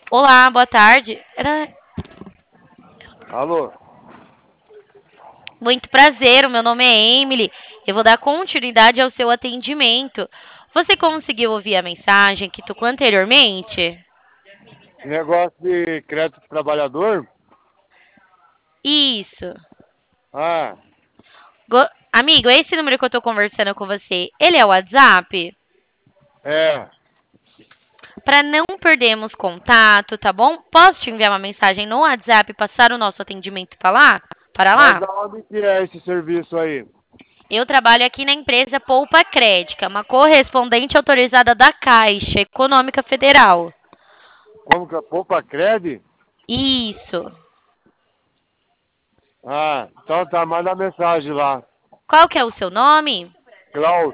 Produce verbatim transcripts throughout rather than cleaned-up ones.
Olá, boa tarde. Era Alô? muito prazer, o meu nome é Emily. Eu vou dar continuidade ao seu atendimento. Você conseguiu ouvir a mensagem que tocou anteriormente? Negócio de crédito pro trabalhador? Isso. Ah, Go- Amigo, esse número que eu tô conversando com você, ele é o WhatsApp? é. Para não perdermos contato, tá bom? Posso te enviar uma mensagem no WhatsApp e passar o nosso atendimento para lá? Para Mas lá? aonde que é esse serviço aí? Eu trabalho aqui na empresa Poupa Crédica, uma correspondente autorizada da Caixa Econômica Federal. Como que é? Poupa Cred? Isso. Ah, então tá, manda mensagem lá. Qual que é o seu nome? Klaus.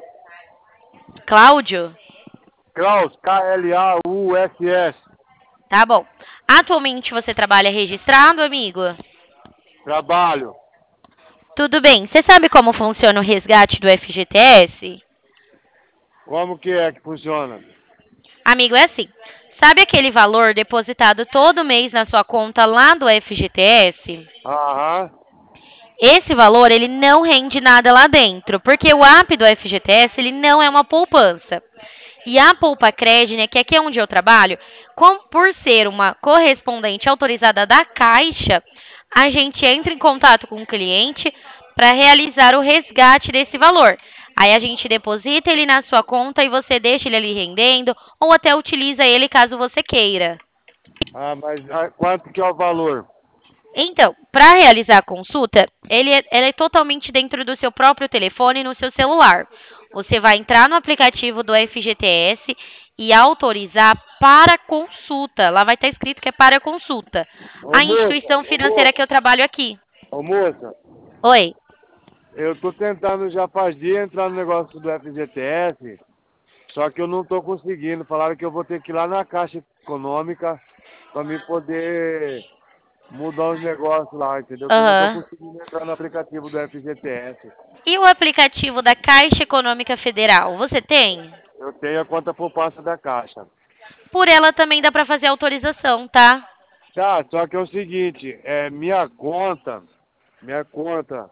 Cláudio? Klaus, K L A U S S. Tá bom. Atualmente você trabalha registrado, amigo? Trabalho. Tudo bem. Você sabe como funciona o resgate do F G T S? Como que é que funciona? Amigo, é assim. Sabe aquele valor depositado todo mês na sua conta lá do F G T S? Aham. Esse valor, ele não rende nada lá dentro, porque o app do F G T S, ele não é uma poupança. E a Poupa Cred, né, que aqui é onde eu trabalho, com- por ser uma correspondente autorizada da Caixa, a gente entra em contato com o cliente para realizar o resgate desse valor. Aí a gente deposita ele na sua conta e você deixa ele ali rendendo ou até utiliza ele caso você queira. Ah, mas ah, quanto que é o valor? Então, para realizar a consulta, ele é, ela é totalmente dentro do seu próprio telefone e no seu celular. Você vai entrar no aplicativo do F G T S e autorizar para consulta. Lá vai estar escrito que é para consulta. Ô A moça, instituição ô financeira moça, que eu trabalho aqui. ô moça, Oi. eu tô tentando já faz dia entrar no negócio do F G T S, só que eu não tô conseguindo. Falaram que eu vou ter que ir lá na Caixa Econômica para me poder mudar os negócios lá, entendeu? Que eu não tô Aham. conseguindo entrar no aplicativo do F G T S. E o aplicativo da Caixa Econômica Federal, você tem? Eu tenho a conta poupança da Caixa. Por ela também dá para fazer autorização, tá? Tá, só que é o seguinte, é minha conta, minha conta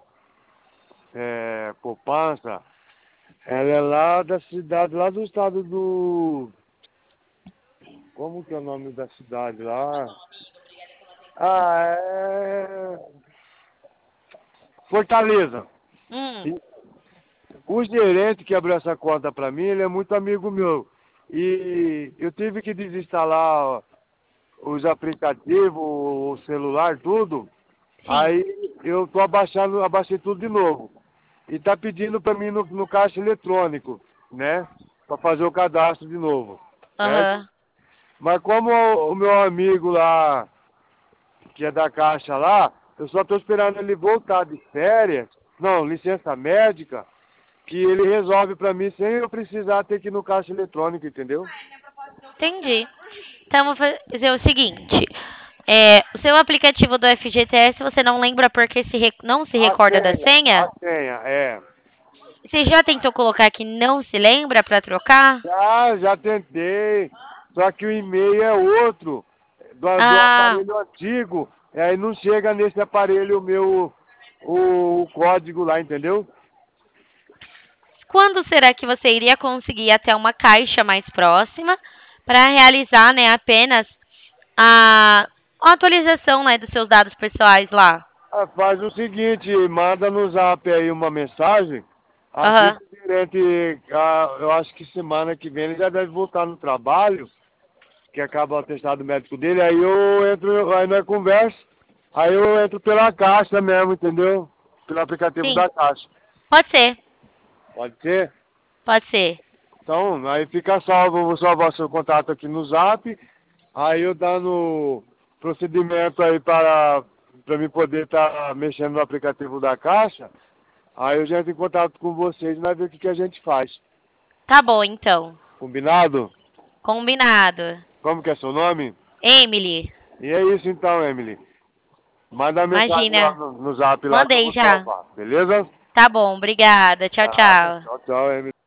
é, poupança, ela é lá da cidade, lá do estado do... Como que é o nome da cidade lá? Ah, é... Fortaleza. Hum, E o gerente que abriu essa conta pra mim, ele é muito amigo meu. E eu tive que desinstalar ó, os aplicativos, o celular, tudo. sim. Aí eu tô abaixando, abaixei tudo de novo. E tá pedindo pra mim no, no caixa eletrônico, né? Pra fazer o cadastro de novo, certo? Aham. Mas como o, o meu amigo lá, que é da caixa lá, eu só tô esperando ele voltar de férias, não, licença médica, que ele resolve pra mim sem eu precisar ter que ir no caixa eletrônico, entendeu? Entendi. Então, vou fazer o seguinte. É, o seu aplicativo do F G T S, você não lembra porque se re- não se A recorda da senha, a senha? senha, é. Você já tentou colocar que não se lembra para trocar? Já, já tentei, só que o e-mail é outro, do, do Ah, aparelho antigo, e aí não chega nesse aparelho meu, o, o código lá, entendeu? quando será que você iria conseguir ir até uma caixa mais próxima para realizar, né, apenas a, a atualização, né, dos seus dados pessoais lá? Ah, faz o seguinte, manda no zap aí uma mensagem, assim Aham. que o gerente, ah, eu acho que semana que vem ele já deve voltar no trabalho, que acaba o atestado médico dele, aí eu entro, aí nós conversa, aí eu entro pela caixa mesmo, entendeu? Pelo aplicativo Sim. da caixa. Pode ser. Pode ser? Pode ser. Então, aí fica salvo, vou salvar seu contato aqui no zap, aí eu dando procedimento aí para, para mim poder estar mexendo no aplicativo da caixa, aí eu já entro em contato com vocês e nós ver o que, que a gente faz. Tá bom, então. Combinado? Combinado. Como que é seu nome? Emily, E é isso então, Emily. Manda a mensagem lá imagina. no, no zap lá que eu Mandei vou já. salvar, beleza? Tá bom, obrigada. Tchau, Nada. tchau. Tchau, tchau, Emily.